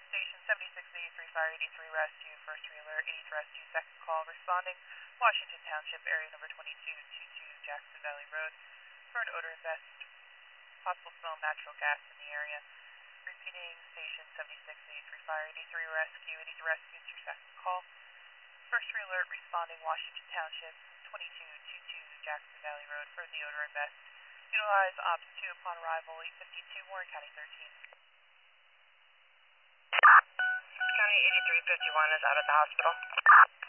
Station 7683 Fire 83 Rescue, first alert, 80 Rescue, second call, responding, Washington Township, area number 2222 Jackson Valley Road, for an odor invest, possible smell of natural gas in the area. Repeating, Station 7683 Fire 83 Rescue, 83 Rescue, it's your second call. First alert, responding, Washington Township, 2222 Jackson Valley Road, for the odor invest. Utilize Ops 2 upon arrival, 852 Warren County 13. County 8351 is out at the hospital.